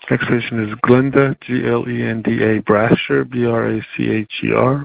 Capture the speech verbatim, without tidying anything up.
Next patient is Glenda, G L E N D A Brasher, B R A C H E R.